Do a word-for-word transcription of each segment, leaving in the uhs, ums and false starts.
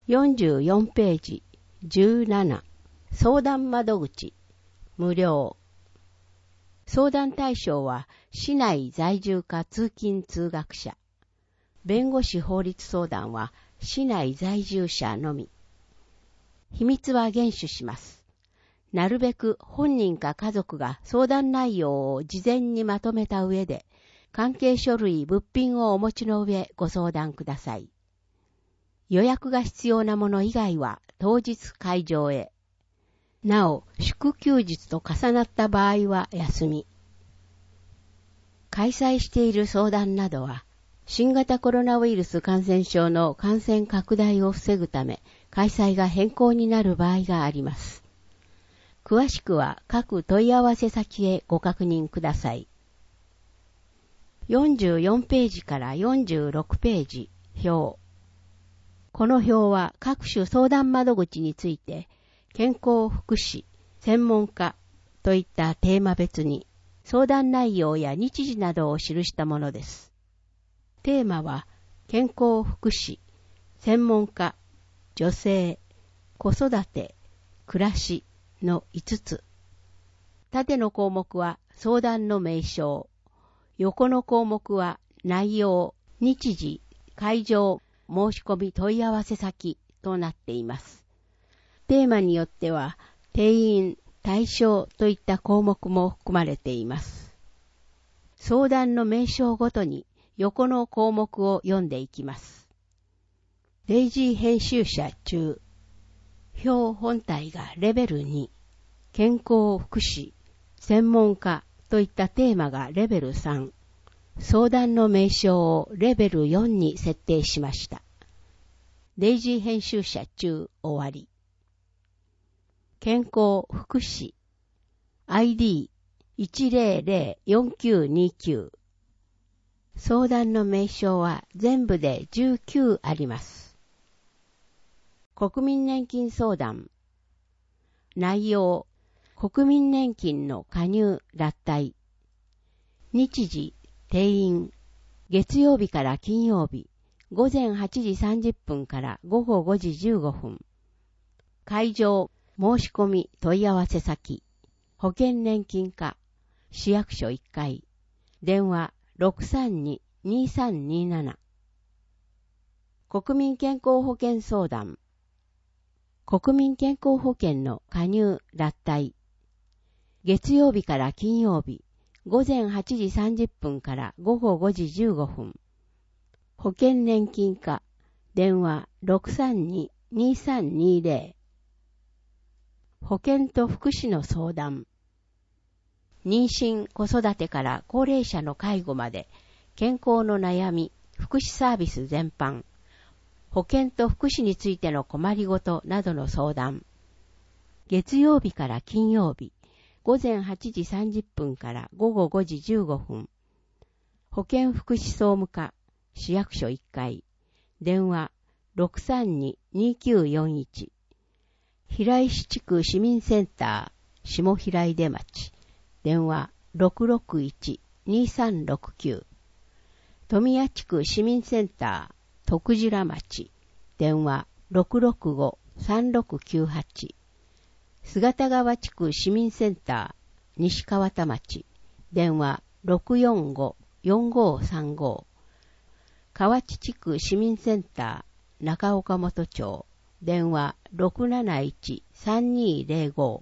よんじゅうよんページじゅうなな相談窓口無料。相談対象は市内在住か通勤通学者。弁護士法律相談は市内在住者のみ。秘密は厳守します。なるべく本人か家族が相談内容を事前にまとめた上で、関係書類物品をお持ちの上ご相談ください。予約が必要なもの以外は当日会場へ。なお、祝休日と重なった場合は休み。開催している相談などは、新型コロナウイルス感染症の感染拡大を防ぐため、開催が変更になる場合があります。詳しくは各問い合わせ先へご確認ください。よんじゅうよんページからよんじゅうろくページ、表。この表は各種相談窓口について、健康福祉、専門家といったテーマ別に、相談内容や日時などを記したものです。テーマは、健康福祉、専門家、女性、子育て、暮らしのいつつ。縦の項目は相談の名称、横の項目は内容、日時、会場、申し込み問い合わせ先となっています。テーマによっては、定員、対象といった項目も含まれています。相談の名称ごとに横の項目を読んでいきます。デイジー編集者中、表本体がレベルに、健康福祉、専門家といったテーマがレベルさん、相談の名称をレベルよんに設定しました。デイジー編集者中終わり。健康福祉 アイディーいちゼロゼロよんきゅうにきゅう 相談の名称は全部でじゅうきゅうあります。国民年金相談内容国民年金の加入脱退日時定員月曜日から金曜日午前はちじさんじゅっぷんから午後ごじじゅうごふん会場申し込み問い合わせ先、保険年金課、市役所いっかい、電話 ろくさんに にさんになな。国民健康保険相談、国民健康保険の加入脱退、月曜日から金曜日、午前はちじさんじゅっぷんから午後ごじじゅうごふん、保険年金課、電話 ろくさんに にさんにゼロ。保健と福祉の相談。妊娠、子育てから高齢者の介護まで、健康の悩み、福祉サービス全般、保健と福祉についての困りごとなどの相談。月曜日から金曜日、午前はちじさんじゅっぷんから午後ごじじゅうごふん、保健福祉総務課、市役所いっかい、電話 ろくさんに にきゅうよんいち。平石地区市民センター、下平出町、電話 ろくろくいち にさんろくきゅう。富谷地区市民センター、徳白町、電話 ろくろくご さんろくきゅうはち。姿川地区市民センター、西川田町、電話 ろくよんご よんごさんご。河内地区市民センター、中岡本町、電話 ろくなないち さんにゼロご。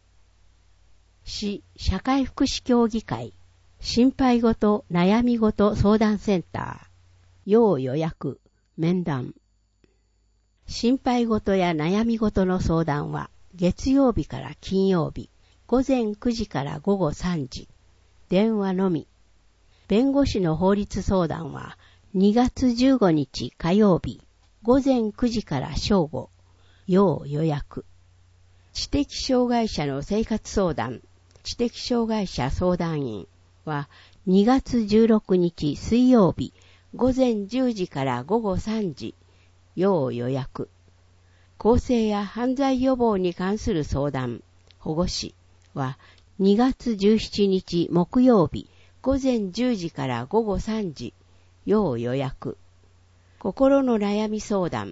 市社会福祉協議会、心配ごと悩みごと相談センター、要予約、面談。心配ごとや悩みごとの相談は、月曜日から金曜日、午前くじから午後さんじ、電話のみ。弁護士の法律相談は、にがつじゅうごにち火曜日、午前くじから正午、要予約。知的障害者の生活相談、知的障害者相談員はにがつじゅうろくにち水曜日、午前じゅうじから午後さんじ、要予約。更生や犯罪予防に関する相談、保護司はにがつじゅうしちにち木曜日、午前じゅうじから午後さんじ、要予約。心の悩み相談、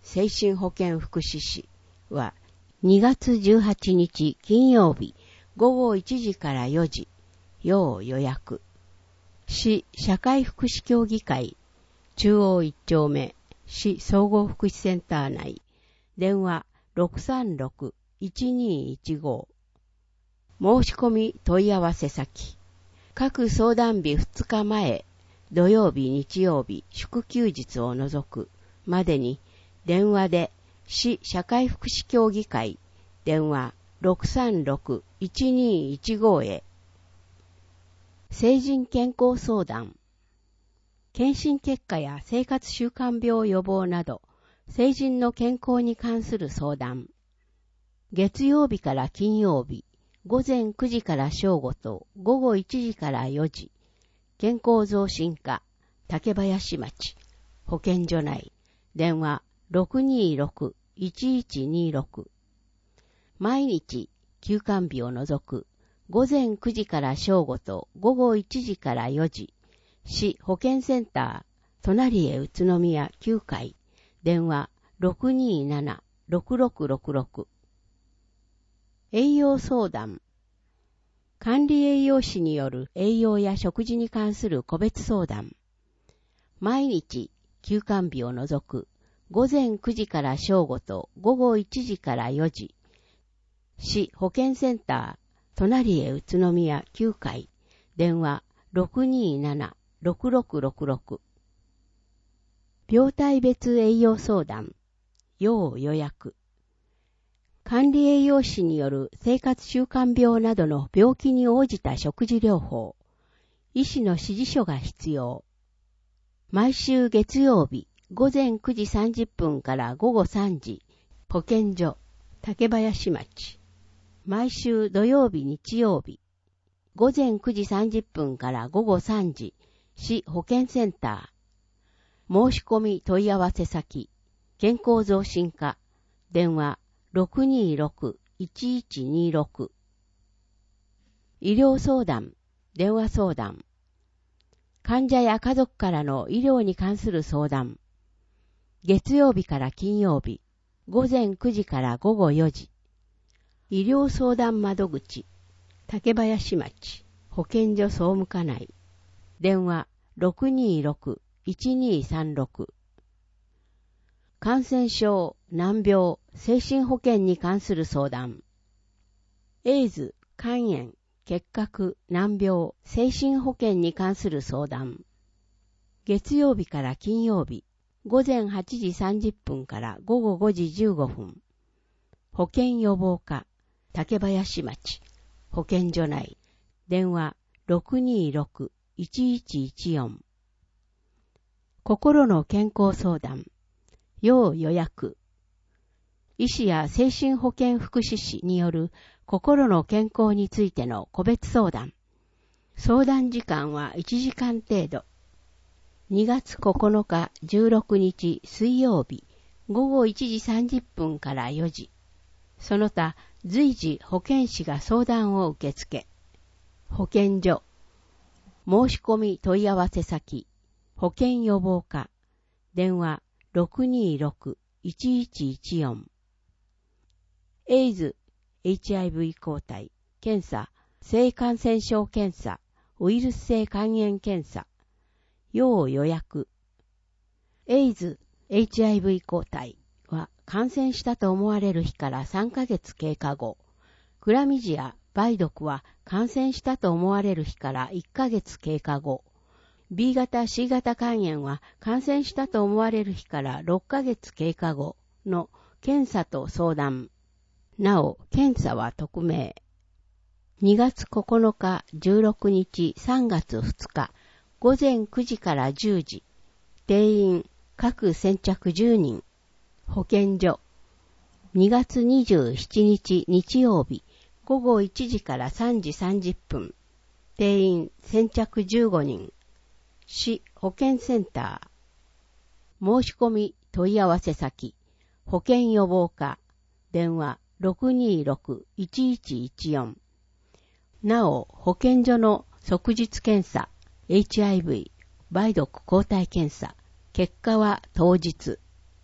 精神保健福祉士はにがつじゅうはちにち金曜日ごごいちじからよじ、要予約。市社会福祉協議会中央一丁目市総合福祉センター内、電話 ろくさんろく いちにいちご。申し込み問い合わせ先。各相談日ふつかまえ、土曜日日曜日祝休日を除くまでに電話で市社会福祉協議会電話 ろくさんろく いちにいちご へ。成人健康相談。検診結果や生活習慣病予防など成人の健康に関する相談。月曜日から金曜日ごぜんくじから正午とごごいちじからよじ、健康増進課竹林町保健所内電話 ろくにろく いちいちにろく。毎日休館日を除くごぜんくじから正午とごごいちじからよじ、市保健センター隣へ宇都宮きゅうかい電話 ろくにーなな ろくろくろくろく。栄養相談。管理栄養士による栄養や食事に関する個別相談。毎日休館日を除くごぜんくじから正午とごごいちじからよじ、市保健センター隣へ宇都宮きゅうかい電話 ろくにーなな ろくろくろくろく。病態別栄養相談。要予約。管理栄養士による生活習慣病などの病気に応じた食事療法。医師の指示書が必要。毎週月曜日ごぜんくじさんじゅっぷんからごごさんじ、保健所竹林町。毎週土曜日日曜日ごぜんくじさんじゅっぷんからごごさんじ、市保健センター。申し込み問い合わせ先。健康増進課電話 ろくにろく いちいちにろく。医療相談電話相談。患者や家族からの医療に関する相談。月曜日から金曜日ごぜんくじからごごよじ。医療相談窓口竹林町保健所総務課内電話 ろくにろく いちにさんろく。感染症、難病、精神保健に関する相談。エイズ、肝炎、結核、難病、精神保健に関する相談。月曜日から金曜日ごぜんはちじさんじゅっぷんからごごごじじゅうごふん。保健予防課竹林町保健所内電話 ろくにろく いちいちいちよん。心の健康相談。要予約。医師や精神保健福祉士による心の健康についての個別相談。相談時間はいちじかん程度。にがつここのかじゅうろくにち水曜日ごごいちじさんじゅっぷんからよじ。その他随時保健師が相談を受け付け。保健所。申し込み問い合わせ先。保健予防課。電話 ろくにろく いちいちいちよん。エイズ、エイチアイブイ 抗体、検査、性感染症検査、ウイルス性肝炎検査。要予約。エイズ、エイチアイブイ 抗体は感染したと思われる日からさんかげつ経過後、クラミジア、梅毒は感染したと思われる日からいっかげつ経過後、B 型、C 型肝炎は感染したと思われる日からろっかげつ経過後の検査と相談。なお、検査は匿名。にがつここのかじゅうろくにちさんがつふつかごぜんくじからじゅうじ。定員各先着じゅうにん。保健所。にがつにじゅうしちにち日曜日ごごいちじからさんじさんじゅっぷん。定員先着じゅうごにん。市保健センター。申し込み問い合わせ先。保健予防課。電話 ろくにろく いちいちいちよん。なお、保健所の即日検査、エイチアイブイ、梅毒抗体検査、結果は当日。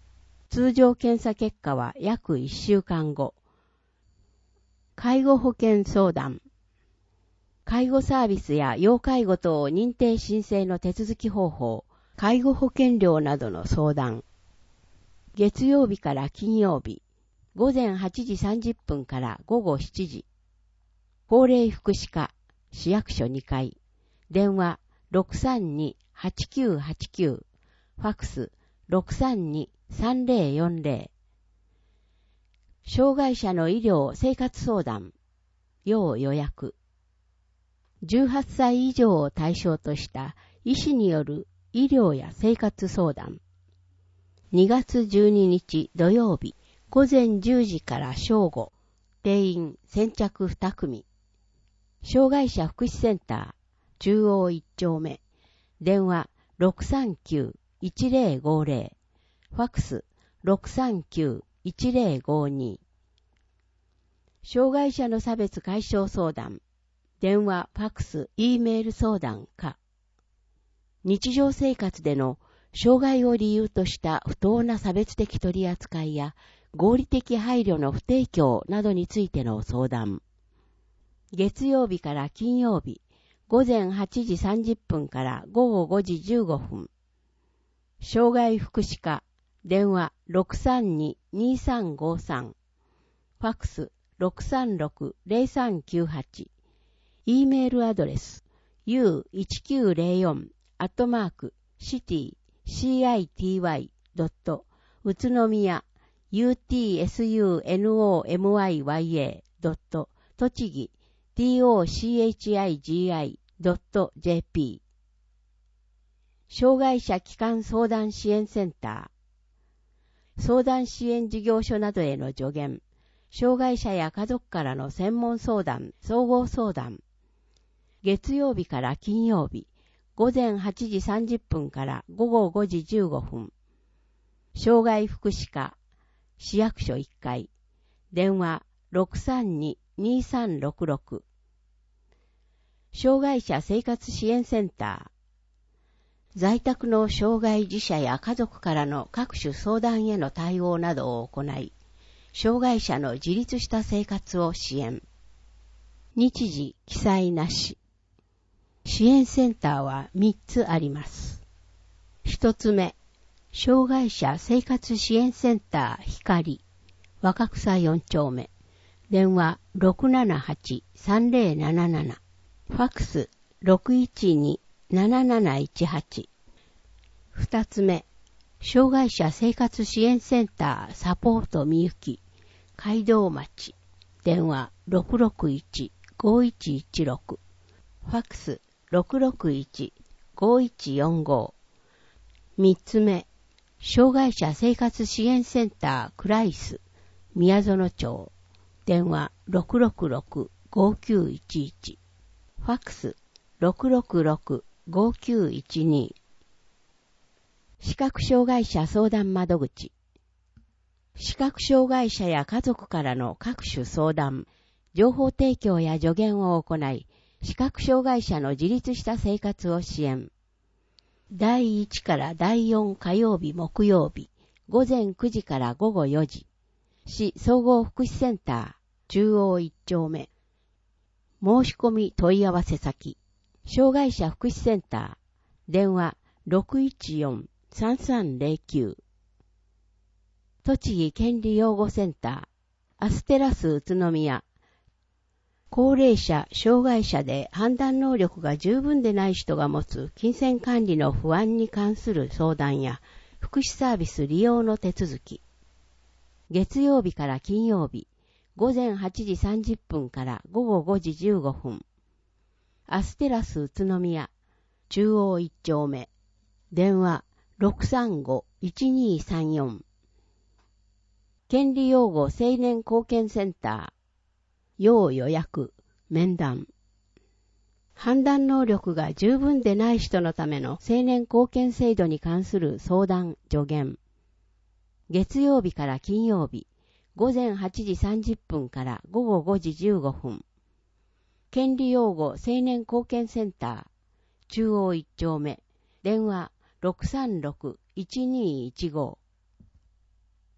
通常検査結果は約いっしゅうかんご。介護保険相談。介護サービスや要介護等認定申請の手続き方法、介護保険料などの相談。月曜日から金曜日、ごぜんはちじさんじゅっぷんからごごしちじ。高齢福祉課、市役所にかい。電話 ろくさんに はちきゅうはちきゅう。ファックス ろくさんに さんぜろよんぜろ。障害者の医療生活相談。要予約。じゅうはっさい以上を対象とした医師による医療や生活相談。にがつじゅうににち土曜日、ごぜんじゅうじから正午。定員先着にくみ。障害者福祉センター、中央いっちょうめ。電話 ろくさんきゅう いちぜろごぜろ。ファックス ろくさんきゅう いちぜろごに。障害者の差別解消相談。電話、ファックス、Eメール相談か。日常生活での障害を理由とした不当な差別的取り扱いや合理的配慮の不提供などについての相談。月曜日から金曜日、ごぜんはちじさんじゅっぷんからごごごじじゅうごふん。障害福祉課、電話 ろくさんに にさんごさん。ファックス ろくさんろく ぜろさんきゅうはち。Eメールアドレス ユーいちきゅうぜろよん アットマーク シティ シーアイティーワイ ドット 宇都宮 ユーティーエスユーエヌオーエムワイワイエー ドット 栃木 ティーオーシーエイチアイジーアイ ドット ジェーピー。障害者基幹相談支援センター。相談支援事業所などへの助言。障害者や家族からの専門相談、総合相談。月曜日から金曜日、ごぜんはちじさんじゅっぷんからごごごじじゅうごふん。障害福祉課、市役所いっかい。電話 ろくさんに にさんろくろく。障害者生活支援センター。在宅の障害児者や家族からの各種相談への対応などを行い、障害者の自立した生活を支援。日時記載なし。支援センターはみっつあります。一つ目、障害者生活支援センター光、若草よんちょうめ。電話 ろくななはち さんぜろなななな。ファックス ろくいちに なななないちはち。二つ目、障害者生活支援センターサポートみゆき、街道町。電話 ろくろくいち ごいちいちろく。ファックス ろくろくいち ごいちよんご。三つ目、障害者生活支援センタークライス、宮園町。電話 ろくろくろく ごきゅういちいち。ファックス ろくろくろく ごきゅういちに。視覚障害者相談窓口。視覚障害者や家族からの各種相談、情報提供や助言を行い、視覚障害者の自立した生活を支援。だいいちからだいよん火曜日木曜日、ごぜんくじからごごよじ。市総合福祉センター、中央いっちょうめ。申し込み問い合わせ先、障害者福祉センター、電話 ろくいちよん さんさんぜろきゅう。栃木権利養護センター、アステラス宇都宮。高齢者、障害者で判断能力が十分でない人が持つ金銭管理の不安に関する相談や福祉サービス利用の手続き。月曜日から金曜日、ごぜんはちじさんじゅっぷんからごごごじじゅうごふん。アステラス宇都宮、中央いっちょうめ。電話 ろくさんご いちにさんよん。権利養護青年貢献センター。要予約、面談。判断能力が十分でない人のための青年貢献制度に関する相談、助言。月曜日から金曜日、ごぜんはちじさんじゅっぷんからごごごじじゅうごふん。権利養護青年貢献センター、中央いっちょうめ。電話 ろくさんろく いちにいちご。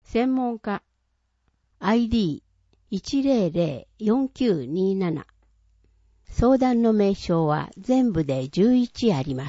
専門家 アイディーいちゼロゼロよんきゅうになな。相談の名称は全部でじゅういちあります。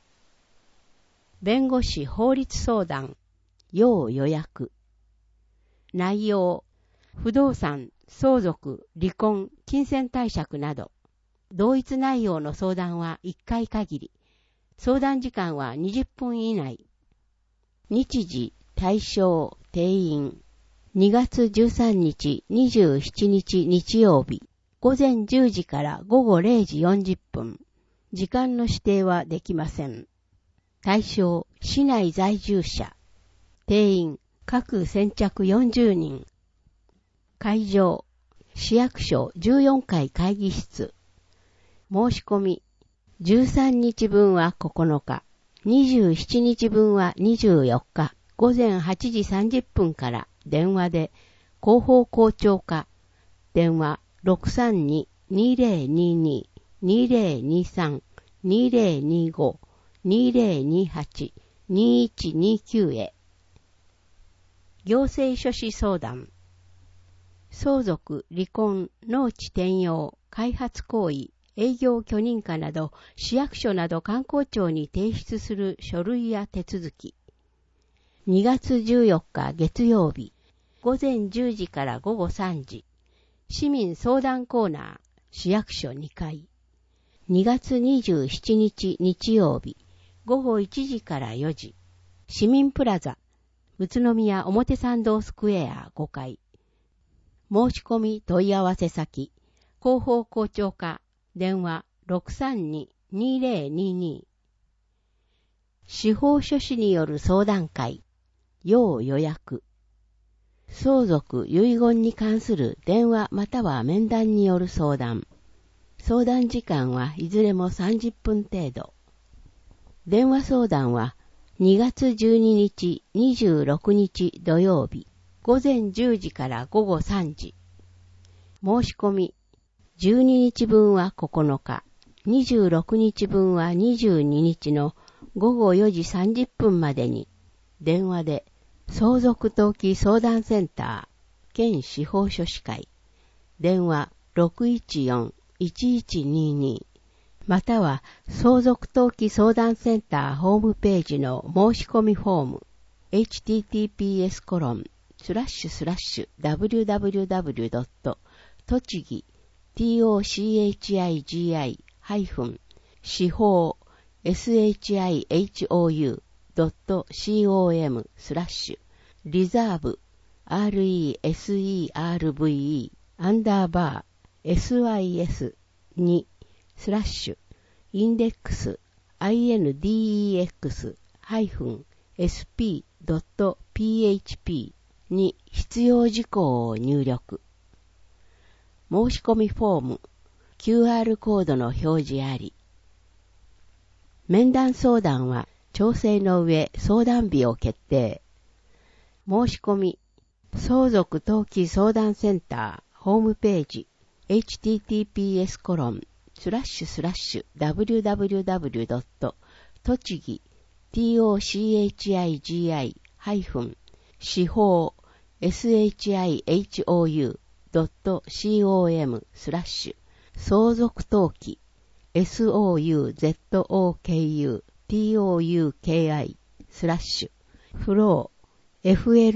弁護士法律相談、要予約。内容、不動産、相続、離婚、金銭貸借など、同一内容の相談はいっかい限り。相談時間はにじゅっぷん以内。日時、対象、定員。にがつじゅうさんにち、にじゅうしちにち日曜日、午前じゅうじから午後れいじよんじゅっぷん。時間の指定はできません。対象、市内在住者。定員、各先着よんじゅうにん。会場、市役所じゅうよんかい会議室。申し込み、じゅうさんにちぶんはここのか、にじゅうしちにちぶんはにじゅうよっか、午前はちじさんじゅっぷんから電話で、広報校長課、電話 ろくさんに にゼロにに にゼロにさん にゼロにご にゼロにはち にいちにきゅう へ。行政書士相談。相続、離婚、農地転用、開発行為、営業許認可など、市役所など観光庁に提出する書類や手続き。にがつじゅうよっか月曜日、午前じゅうじから午後さんじ、市民相談コーナー、市役所にかい。にがつにじゅうしちにち日曜日、午後いちじからよじ、市民プラザ、宇都宮表参道スクエアごかい。申し込み問い合わせ先、広報校長課、電話 ろくさんに にゼロにに。司法書士による相談会、要予約。相続・遺言に関する電話または面談による相談。相談時間はいずれもさんじゅっぷん程度。電話相談はにがつじゅうににち、にじゅうろくにち土曜日、午前じゅうじから午後さんじ。申し込み、じゅうににちぶんはここのか、にじゅうろくにちぶんはにじゅうににちの午後よじさんじゅっぷんまでに、電話で、相続登記相談センター、県司法書士会、電話 ろくいちよん いちいちにに、または相続登記相談センターホームページの申し込みフォーム、エイチティーティーピーエスコロンスラッシュスラッシュダブリューダブリューダブリュードットとちぎト司法 shihou.com スラッシュリザーブ reserve アンダーバー sys にスラッシュインデックス index-sp.php に必要事項を入力。申し込みフォーム キューアール コードの表示あり。面談相談は調整の上相談日を決定。申し込み相続登記相談センターホームページ エイチティーティーピーエスコロンスラッシュスラッシュダブリューダブリューダブリュードットとちぎ司法 shihou.com スラッシュ相続登記 souzoukutouki スラッシュフロー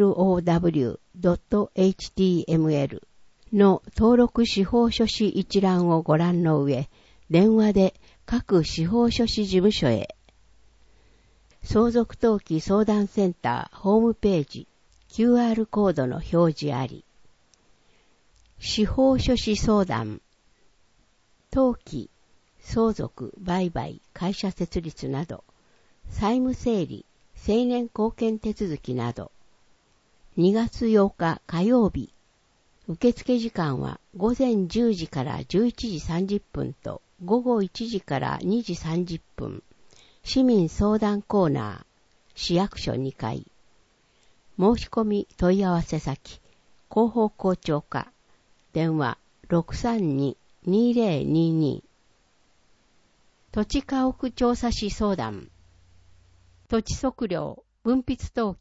flow.html の登録司法書士一覧をご覧の上、電話で各司法書士事務所へ。相続登記相談センターホームページ キューアール コードの表示あり。司法書士相談登記相続売買会社設立など債務整理成年後見手続きなどにがつようか火曜日受付時間は午前じゅうじからじゅういちじさんじゅっぷんと午後いちじからにじさんじゅっぷん。市民相談コーナー、市役所にかい。申し込み問い合わせ先、広報校長課、電話 ろくさんに にゼロにに。土地家屋調査士相談。土地測量、分筆登記、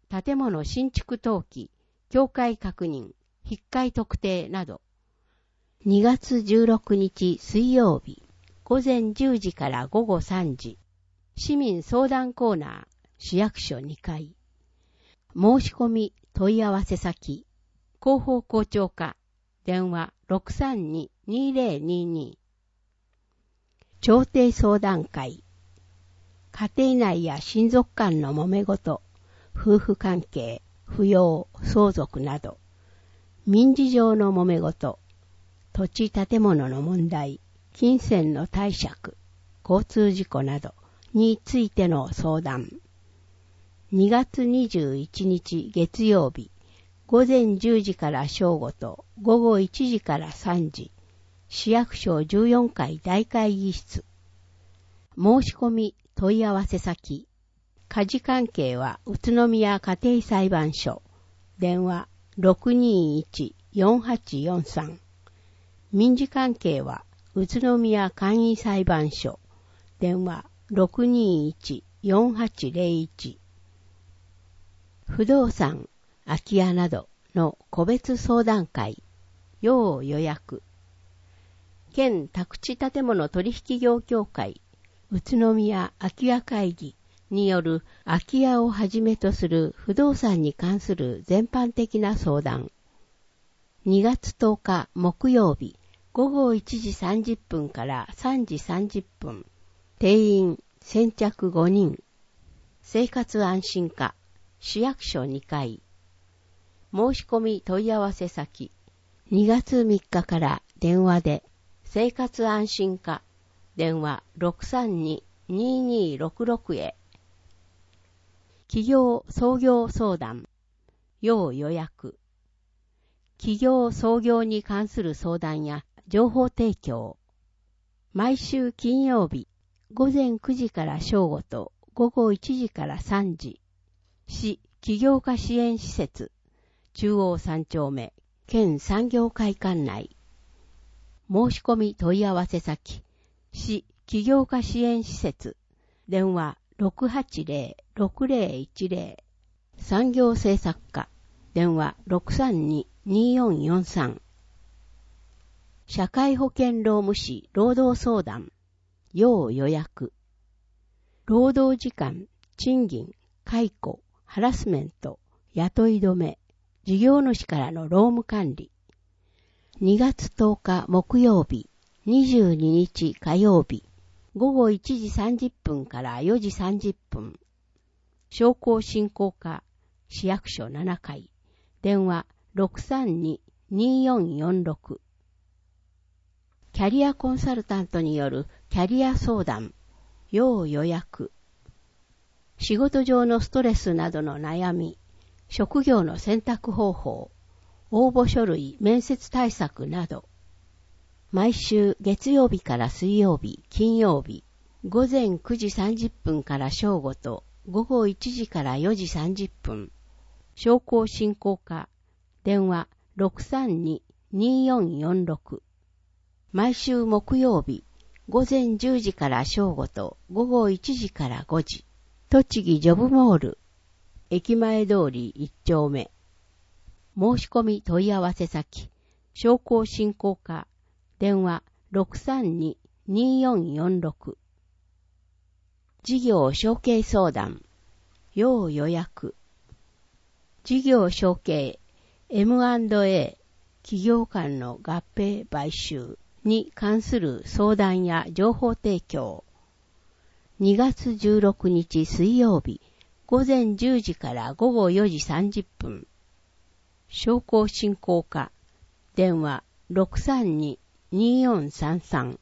建物新築登記、境界確認、引っかい特定など。にがつじゅうろくにち水曜日、午前じゅうじから午後さんじ、市民相談コーナー、市役所にかい。申し込み問い合わせ先、広報校長課、電話 ろくさんに にぜろにに。調停相談会、家庭内や親族間の揉め事、夫婦関係、扶養、相続など、民事上の揉め事、土地建物の問題、金銭の貸借、交通事故などについての相談。にがつにじゅういちにち月曜日、午前じゅうじから正午と午後いちじからさんじ、市役所じゅうよんかい大会議室。申し込み問い合わせ先、家事関係は宇都宮家庭裁判所、電話 ろくにいち よんはちよんさん。民事関係は宇都宮簡易裁判所、電話 ろくにいち よんはちぜろいち。不動産、空き家などの個別相談会、要予約。県宅地建物取引業協会、宇都宮空き家会議による空き家をはじめとする不動産に関する全般的な相談。にがつとおか木曜日、午後いちじさんじゅっぷんからさんじさんじゅっぷん。定員先着ごにん。生活安心課、市役所にかい。申し込み問い合わせ先。にがつみっかから電話で、生活安心課、電話 ろくさんに ににろくろく へ。企業創業相談、要予約。企業創業に関する相談や情報提供。毎週金曜日、午前くじから正午と午後いちじからさんじ。市起業家支援施設、中央三丁目、県産業会館内。申し込み問い合わせ先、市起業家支援施設、電話 ろくはちぜろ ろくぜろいちぜろ。産業政策課、電話 ろくさんに によんよんさん。社会保険労務士労働相談、要予約。労働時間、賃金、解雇、ハラスメント、雇い止め、事業主からの労務管理。にがつとおか木曜日、にじゅうににち火曜日、午後いちじさんじゅっぷんからよじさんじゅっぷん。商工振興課、市役所ななかい、電話 ろくさんに によんよんろく。キャリアコンサルタントによるキャリア相談、要予約。仕事上のストレスなどの悩み、職業の選択方法、応募書類、面接対策など、毎週月曜日から水曜日、金曜日、午前くじさんじゅっぷんから正午と午後いちじからよじさんじゅっぷん。商工振興課、電話 ろくさんに によんよんろく。毎週木曜日、午前じゅうじから正午と午後いちじからごじ。栃木ジョブモール、駅前通りいっちょうめ。申し込み問い合わせ先、商工振興課、電話 ろくさんに によんよんろく。事業承継相談、要予約。事業承継 エムアンドエー 企業間の合併買収に関する相談や情報提供。にがつじゅうろくにち水曜日、午前じゅうじから午後よじさんじゅっぷん。商工振興課、電話 ろくさんに によんさんさん。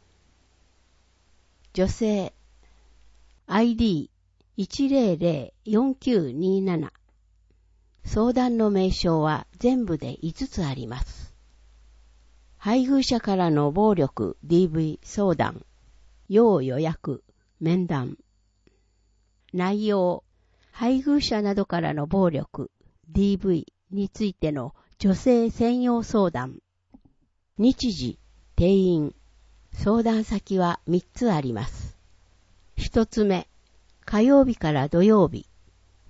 女性、アイディーいちぜろぜろよんきゅうになな。相談の名称は全部でいつつあります。配偶者からの暴力 ディーブイ 相談、要予約、面談。内容、配偶者などからの暴力 ディーブイ についての女性専用相談。日時、定員。相談先はみっつあります。ひとつめ、火曜日から土曜日。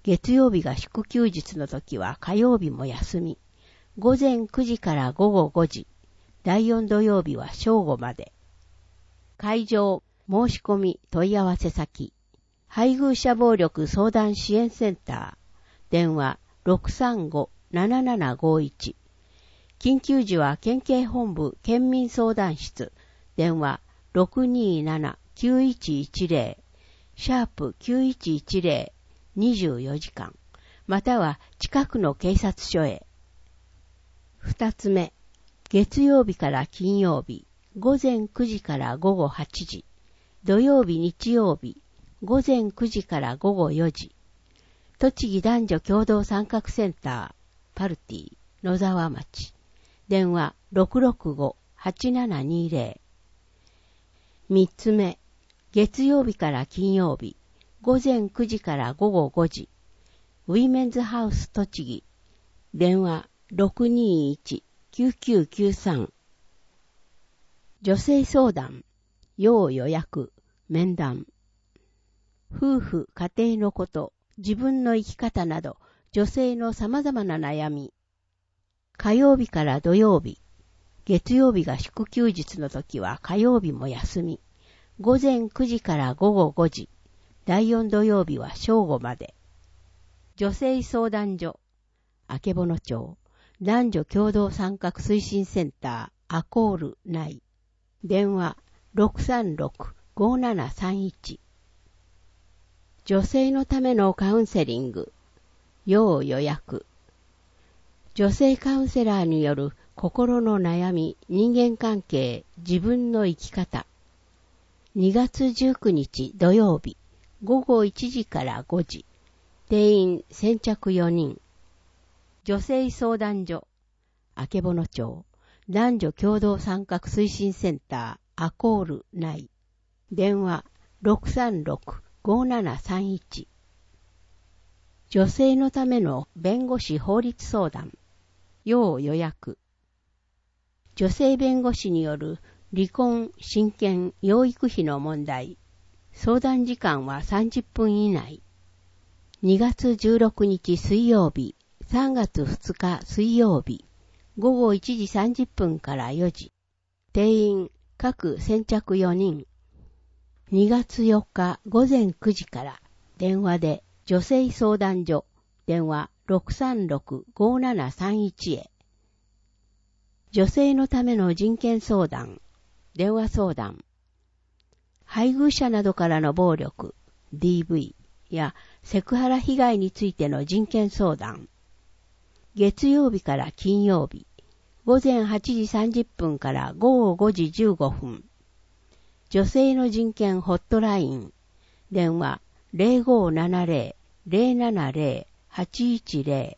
月曜日が祝休日の時は火曜日も休み。午前くじから午後ごじ。だいよん土曜日は正午まで。会場、申し込み、問い合わせ先。配偶者暴力相談支援センター。電話 ろくさんご ななななごいち。緊急時は県警本部県民相談室。電話 ろくにーなな きゅういちいちゼロ。シャープきゅういちいちゼロ。にじゅうよじかん。または近くの警察署へ。二つ目。月曜日から金曜日。午前くじから午後はちじ。土曜日日曜日。午前くじから午後よじ。栃木男女共同参画センター、パルティ、野沢町。電話 ろくろくご はちななにゼロ。三つ目、月曜日から金曜日、午前くじから午後ごじ。ウィメンズハウス栃木。電話 ろくにいち きゅうきゅうきゅうさん。女性相談、要予約、面談。夫婦、家庭のこと、自分の生き方など、女性の様々な悩み。火曜日から土曜日。月曜日が祝休日の時は火曜日も休み。午前くじから午後ごじ。だいよん土曜日は正午まで。女性相談所。あけぼの町。男女共同参画推進センター、アコール内。電話 ろくさんろく ごななさんいち。女性のためのカウンセリング。要予約。女性カウンセラーによる心の悩み、人間関係、自分の生き方。にがつじゅうくにち土曜日、ごごいちじからごじ。定員先着よにん。女性相談所。あけぼの町。男女共同参画推進センター、アコール内。電話 ろくさんろく ごななさんいち。女性のための弁護士法律相談。要予約。女性弁護士による離婚、親権、養育費の問題。相談時間はさんじゅっぷん以内。にがつじゅうろくにち水曜日、さんがつふつか水曜日、ごごいちじさんじゅっぷんからよじ。定員各先着よにん。にがつよっか午前くじから電話で女性相談所。電話 ろくさんろく ごななさんいち へ。女性のための人権相談、電話相談。配偶者などからの暴力、ディーブイ やセクハラ被害についての人権相談。月曜日から金曜日、ごぜんはちじさんじゅっぷんからごごごじじゅうごふん。女性の人権ホットライン、電話 ゼロごななゼロ ゼロななゼロ はちいちゼロ。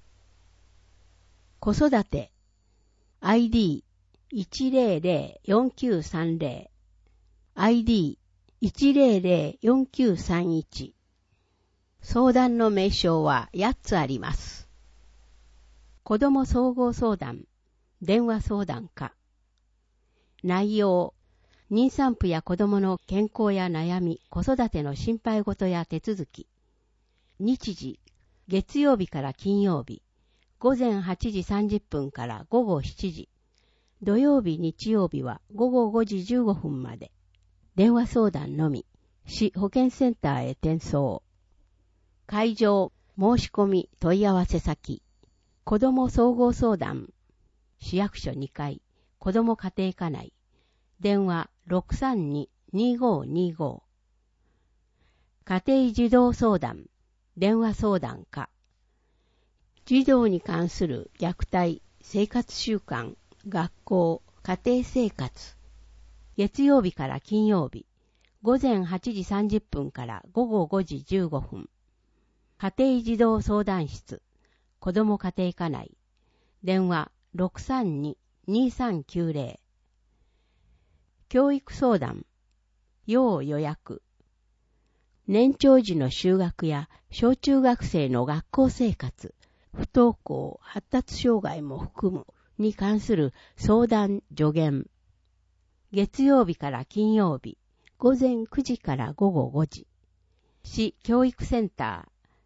子育て アイディーいちゼロゼロ よんきゅうさんゼロ アイディーいちゼロゼロ よんきゅうさんいち。相談の名称はやっつあります。子ども総合相談、電話相談課。内容、妊産婦や子どもの健康や悩み、子育ての心配事や手続き。日時、月曜日から金曜日、ごぜんはちじさんじゅっぷんからごごしちじ。土曜日、日曜日はごごごじじゅうごふんまで。電話相談のみ、市保健センターへ転送。会場、申し込み、問い合わせ先。子ども総合相談。市役所にかい、子ども家庭課内。電話 ろくさんに にごにご。家庭児童相談。電話相談課。児童に関する虐待、生活習慣、学校、家庭生活。月曜日から金曜日、ごぜんはちじさんじゅっぷんからごごごじじゅうごふん。家庭児童相談室、子ども家庭課内。電話 ろくさんに にさんきゅうゼロ。教育相談、要予約。年長児の就学や小中学生の学校生活、不登校、発達障害も含むに関する相談助言。月曜日から金曜日、ごぜんくじからごごごじ。市教育センター、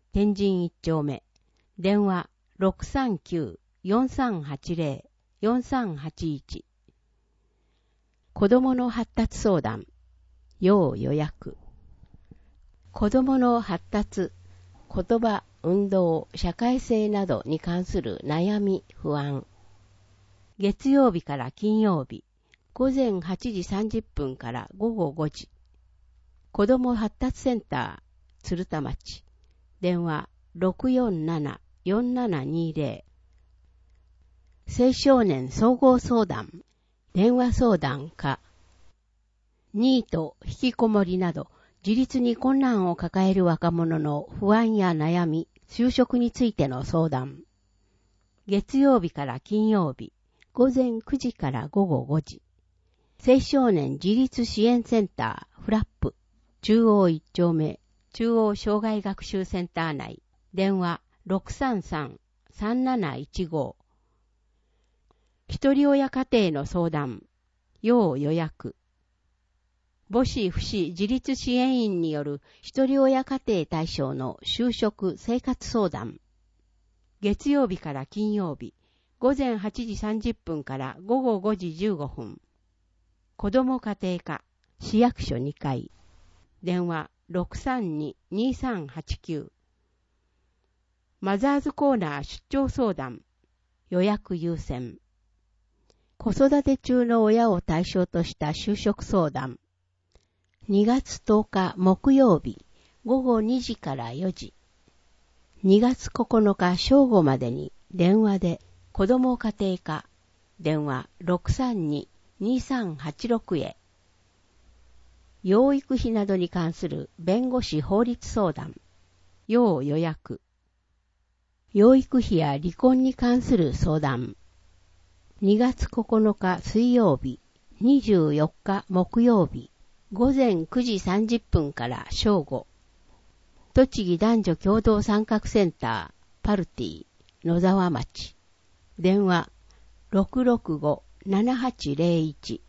天神一丁目。電話 ろくさんきゅう よんさんはちゼロ よんさんはちいち。子供の発達相談。要予約。子供の発達、言葉、運動、社会性などに関する悩み、不安。月曜日から金曜日、午前はちじさんじゅっぷんから午後ごじ。子供発達センター、鶴田町。電話 ろくよんなな よんななにゼロ。青少年総合相談、電話相談課。ニート、引きこもりなど、自立に困難を抱える若者の不安や悩み、就職についての相談。月曜日から金曜日、午前くじから午後ごじ。青少年自立支援センター、フラップ、中央一丁目、中央障害学習センター内。電話 ろくさんさん さんなないちご。一人親家庭の相談、要予約。母子不死自立支援員による一人親家庭対象の就職生活相談。月曜日から金曜日、午前はちじさんじゅっぷんから午後ごじじゅうごふん。子ども家庭課、市役所にかい。電話 ろくさんに にさんはちきゅう。マザーズコーナー出張相談、予約優先。子育て中の親を対象とした就職相談。にがつとおか木曜日、午後にじからよじ。にがつここのか正午までに電話で子ども家庭課、電話 ろくさんに にさんはちろく へ。養育費などに関する弁護士法律相談、要予約。養育費や離婚に関する相談。にがつここのか水曜日、にじゅうよっか木曜日、午前くじさんじゅっぷんから正午。栃木男女共同参画センター、パルティ、野沢町。電話 ろくろくご ななはちゼロいち。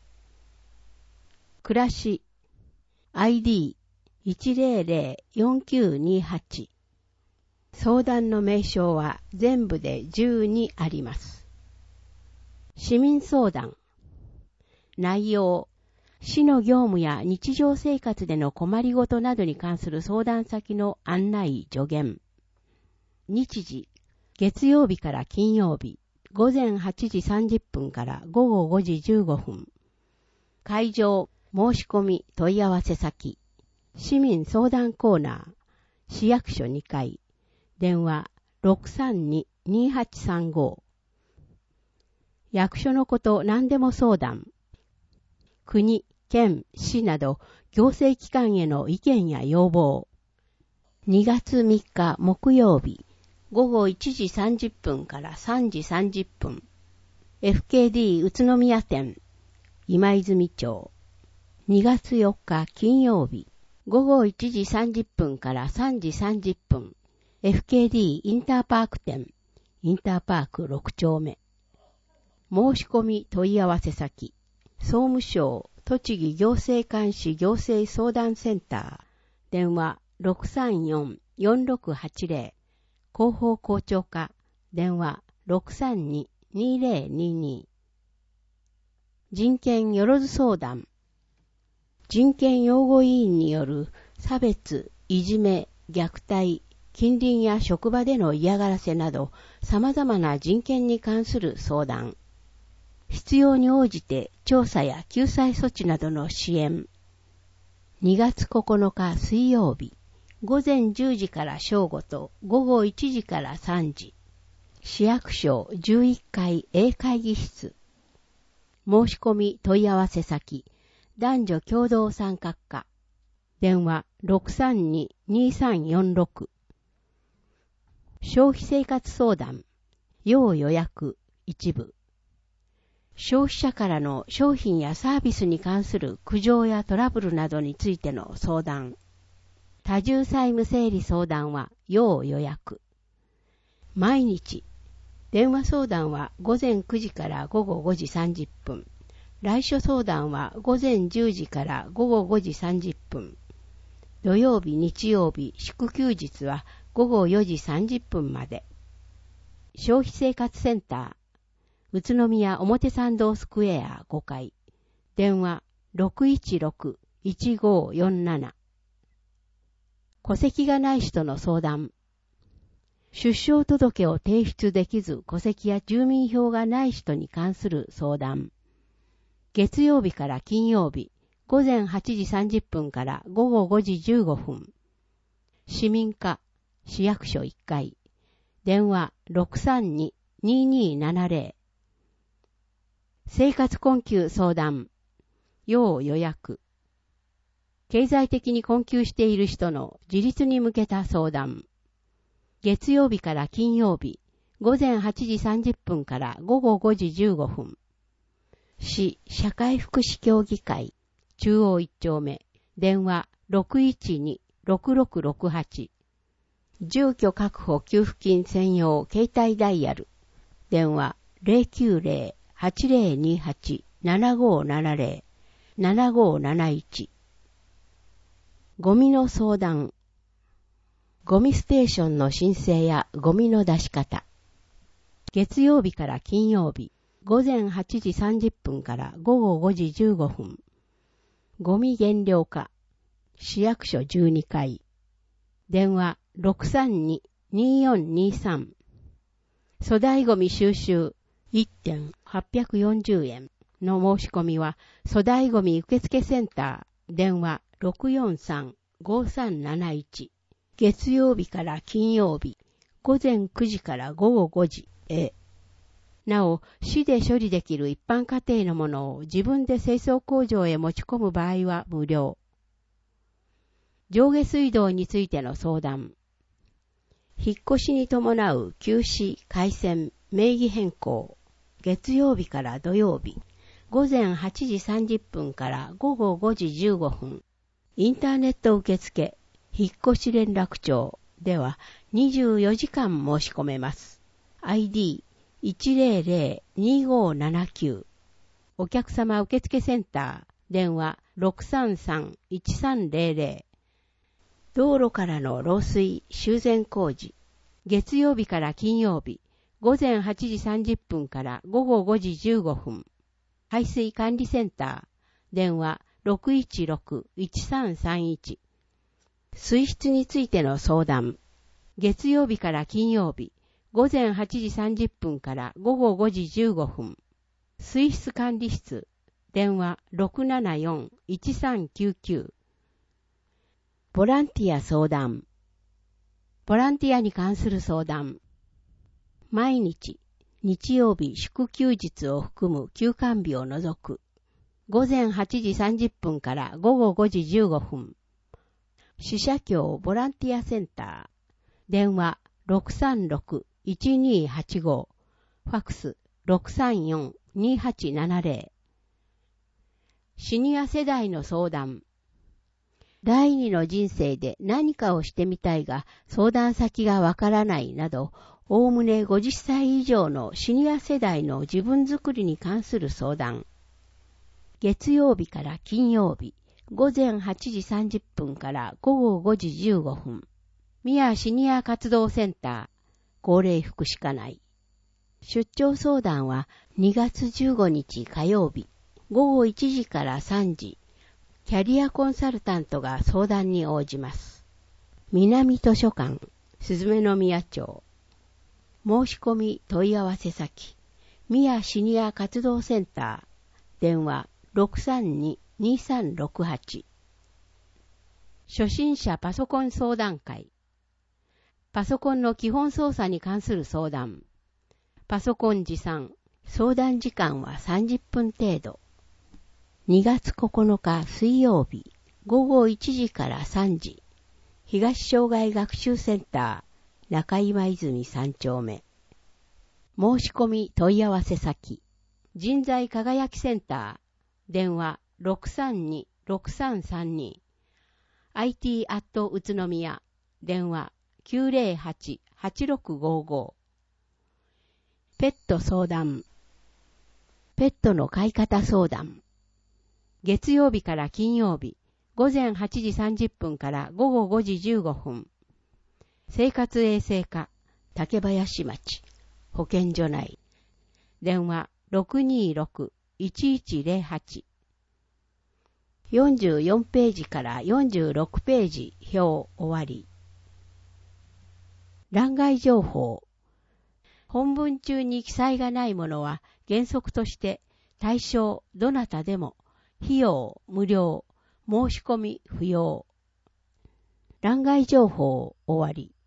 暮らし アイディーいちゼロゼロ よんきゅうにはち。相談の名称は全部でじゅうにあります。市民相談。内容、市の業務や日常生活での困りごとなどに関する相談先の案内助言。日時、月曜日から金曜日、午前はちじさんじゅっぷんから午後ごじじゅうごふん。会場、申し込み問い合わせ先、市民相談コーナー、市役所にかい、電話 ろくさんに にはちさんご。役所のこと何でも相談。国、県、市など行政機関への意見や要望。にがつみっか木曜日、午後いちじさんじゅっぷんからさんじさんじゅっぷん。エフケーディー 宇都宮店、今泉町。にがつよっか金曜日、午後いちじさんじゅっぷんからさんじさんじゅっぷん。エフケーディー インターパーク店、インターパークろくちょうめ。申し込み問い合わせ先、総務省栃木行政監視行政相談センター、電話 ろくさんよん よんろくはちゼロ、広報校長課、電話 ろくさんに にゼロにに。人権よろず相談。人権擁護委員による差別、いじめ、虐待、近隣や職場での嫌がらせなど様々な人権に関する相談。必要に応じて調査や救済措置などの支援。にがつここのか水曜日、午前じゅうじから正午と午後いちじからさんじ。市役所じゅういっかい A 会議室。申し込み問い合わせ先、男女共同参画課。電話 ろくさんに にさんよんろく。消費生活相談、要予約一部。消費者からの商品やサービスに関する苦情やトラブルなどについての相談。多重債務整理相談は要予約。毎日。電話相談は午前くじから午後ごじさんじゅっぷん。来所相談は午前じゅうじから午後ごじさんじゅっぷん。土曜日、日曜日、祝休日はごごよじさんじゅっぷんまで。消費生活センター、宇都宮表参道スクエアごかい。電話 ろくいちろく いちごよんなな。戸籍がない人の相談。出生届を提出できず戸籍や住民票がない人に関する相談。月曜日から金曜日、ごぜんはちじさんじゅっぷんからごごごじじゅうごふん。市民課、市役所いっかい。電話 ろくさんに にーにーななぜろ。生活困窮相談。要予約。経済的に困窮している人の自立に向けた相談。月曜日から金曜日、ごぜんはちじさんじゅっぷんからごごごじじゅうごふん。市社会福祉協議会、中央いっ丁目、電話 ろくいちに ろくろくろくはち。住居確保給付金専用携帯ダイヤル、電話 ゼロきゅうゼロ はちゼロにはち ななごななゼロ ななごなないち。ゴミの相談。ゴミステーションの申請やゴミの出し方。月曜日から金曜日、ごぜんはちじさんじゅっぷんからごごごじじゅうごふん。ゴミ減量化。市役所じゅうにかい。電話 ろくさんに にーよんにーさん。粗大ゴミ収集 いってんはっぴゃくよんじゅうえんの申し込みは粗大ゴミ受付センター、電話 ろくよんさん ごさんなないち。月曜日から金曜日、ごぜんくじからごごごじへ。なお、市で処理できる一般家庭のものを自分で清掃工場へ持ち込む場合は無料。上下水道についての相談。引っ越しに伴う休止、改線、名義変更。月曜日から土曜日、ごぜんはちじさんじゅっぷんからごごごじじゅうごふん。インターネット受付、引っ越し連絡帳ではにじゅうよじかん申し込めます。アイディーいちゼロゼロ にーごななきゅう。お客様受付センター、電話 ろくさんさん いちさんゼロゼロ。道路からの漏水修繕工事。月曜日から金曜日、ごぜんはちじさんじゅっぷんからごごごじじゅうごふん。排水管理センター、電話 ろくいちろく いちさんさんいち。水質についての相談。月曜日から金曜日、ごぜんはちじさんじゅっぷんからごごごじじゅうごふん。水質管理室、電話 ろくななよん いちさんきゅうきゅう。ボランティア相談。ボランティアに関する相談。毎日、日曜日祝休日を含む休館日を除く。ごぜんはちじさんじゅっぷんからごごごじじゅうごふん。支社協ボランティアセンター。電話 ろくさんろく いちにーはちご。ファクス ろくさんよん にーはちななゼロ。シニア世代の相談。第二の人生で何かをしてみたいが相談先がわからないなど、おおむねごじゅっさい以上のシニア世代の自分づくりに関する相談。月曜日から金曜日、ごぜんはちじさんじゅっぷんからごごごじじゅうごふん。宮シニア活動センター、高齢福祉課内。出張相談はにがつじゅうごにち火曜日、ごごいちじからさんじ。キャリアコンサルタントが相談に応じます。南図書館、すずめの宮町。申し込み問い合わせ先、宮シニア活動センター、電話 ろくさんに にーさんろくはち。初心者パソコン相談会。パソコンの基本操作に関する相談。パソコン持参。相談時間はさんじゅっぷん程度。にがつここのか水曜日、ごごいちじからさんじ。東障害学習センター、中今泉さん丁目。申し込み問い合わせ先。人材輝きセンター、電話 ろくさんに ろくさんさんに。アイティー アット宇都宮、電話 きゅうゼロはち はちろくごご。ペット相談。ペットの飼い方相談。月曜日から金曜日、ごぜんはちじさんじゅっぷんからごごごじじゅうごふん。 生活衛生課竹林町保健所内電話 ろくにーろく いちいちゼロはち よんじゅうよんページからよんじゅうろくページ表終わり。欄外情報。本文中に記載がないものは原則として対象どなたでも費用無料申し込み不要。欄外情報終わり。